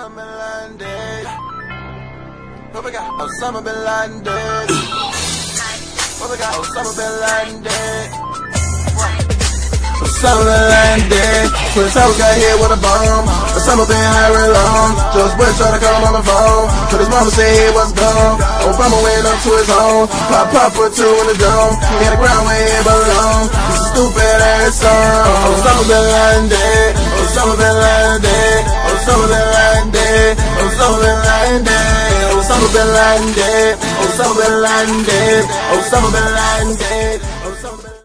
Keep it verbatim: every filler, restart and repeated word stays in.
Osama bin Laden. What we got? Osama bin Laden. What we got? Osama bin Laden. Osama bin Laden. Prince Albert got hit with a bomb. Osama been high real long. George Bush tried to call him on the phone, but his mama said he was gone. Obama went up to his home. Pop pop for two in the dome. He had the ground where he belong. This is a stupid ass song. Osama bin Laden. Osama bin Laden. Osama bin Laden. Osama bin Laden. Osama bin Laden. Osama bin Laden. Osama bin Laden.